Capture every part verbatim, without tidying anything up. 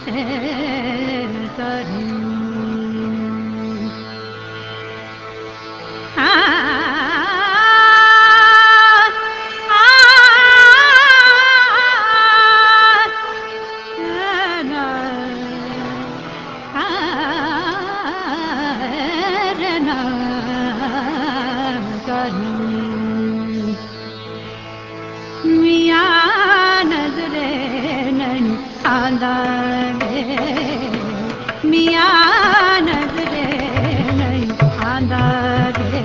मियाँ नजरे नहीं आंदा वे, मियाँ नजरे नहीं आंदा वे,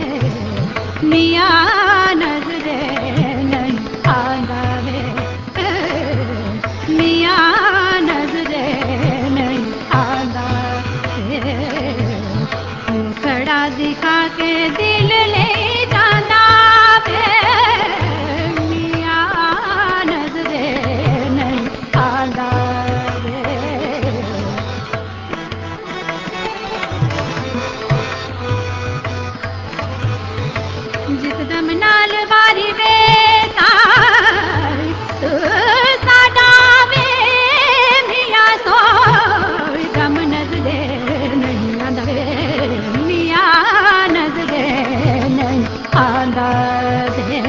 मियाँ नजरे नहीं आंदा वे, मियाँ नजरे नहीं आंदा वे, मुखड़ा दिखा के दिल ले जाना वे, मियाँ नजरे नहीं आंदा वे। जिस दम नाल बारी वे तार तू साडा वे मियाँ सोई दम नजरे नहीं आंदा वे, मियाँ नजरे नहीं आंदा वे।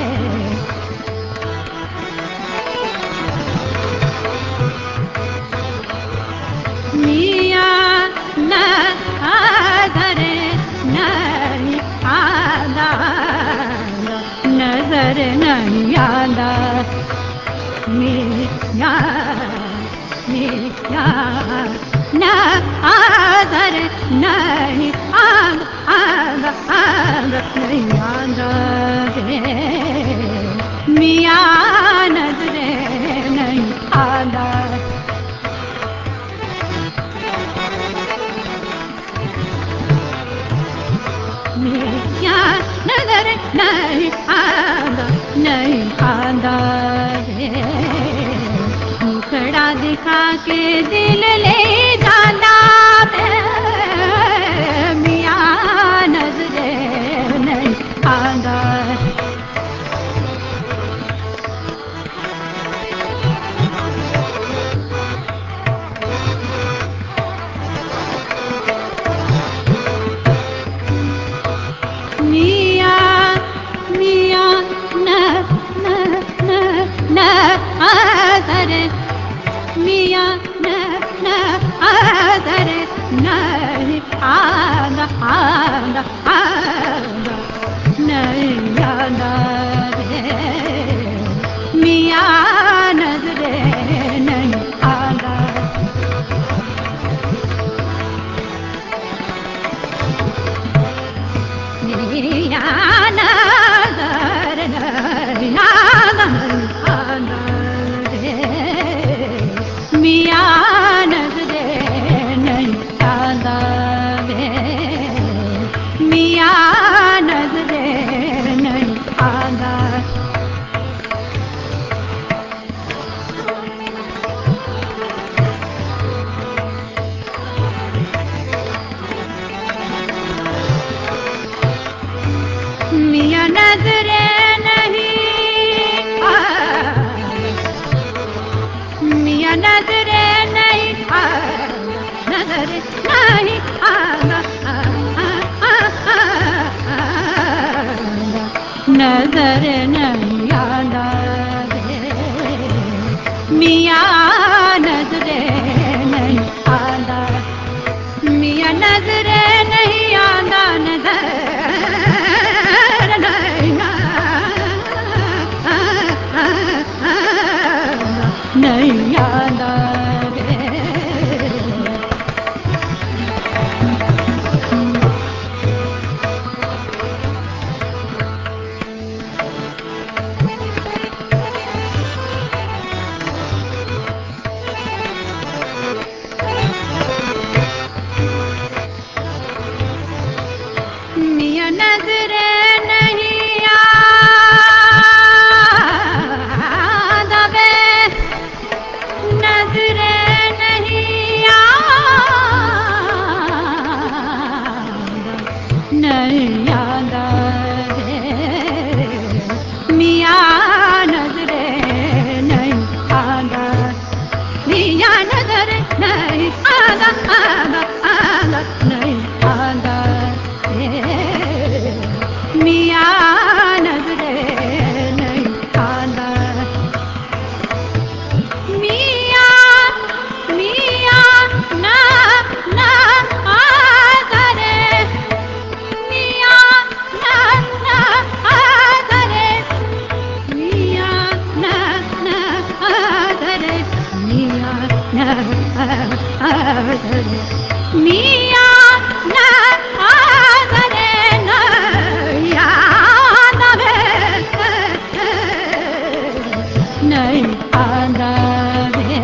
मियाँ नजर नहीं आंदा, नजर नहीं आंदा, मियाँ मियाँ नजर नहीं आंदा, आंदा नहीं आंदा वे, मियाँ नजरे नहीं आंदा। मियाँ नजर नहीं आंदा, नहीं आंदा वे, मुखड़ा दिखा के दिल ले जाना वे, मियाँ नजरे नहीं आंदा। मियाँ मियाँ न न न न आदर, मियाँ न न आदर नहीं आंदा, आंदा आंदा नहीं आंदा वे, मियाँ नजरे नहीं आंदा। मियाँ नजर नहीं आंदा, नहीं आंदा वे, मियाँ नजरे नहीं आंदा वे, मियाँ नजरे नहीं आंदा। मियाँ नजरे नहीं आंदा, मियाँ नजरे नहीं आंदा, नजर नहीं आंदा, नजर नहीं आंदा वे, मियाँ नजरे नहीं आंदा, मियाँ नजरे नहीं आंदा, नजर नहीं आंदा, नहीं आंदा वे। मियाँ नजरे नहीं आंदा वे, नजरे नहीं आंदा, नहीं आंदा वे, मियाँ नजरे नहीं आंदा, मियाँ नजर आंदा आंदा आंदा नहीं आंदा मियां नजरे नहीं आंदा मियां मियां ना ना आंदा रे मियां ना ना आंदा रे मियां ना ना आंदा रे मियां ना आंदा रे मियां ना आंदा रे नहीं आंदा रे नहीं आंदा रे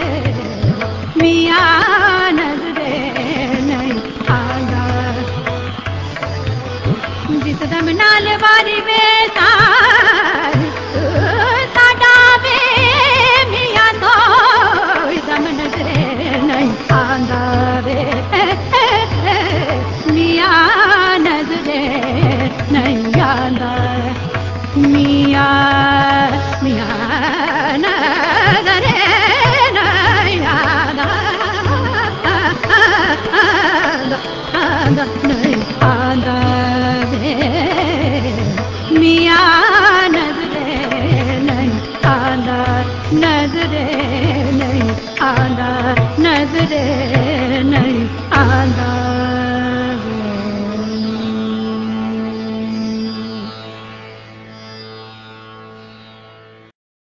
मियां नजरे नहीं आंदा जिस दम नाल वारी वे साडा वे मियां तो दम नजरे नहीं आंदा वे मियां नजरे नहीं आंदा मियां मियां नजरे नहीं आंदा आंदा नहीं आंदा वे मियां नजरे नहीं आंदा नजरे नहीं आंदा नजरे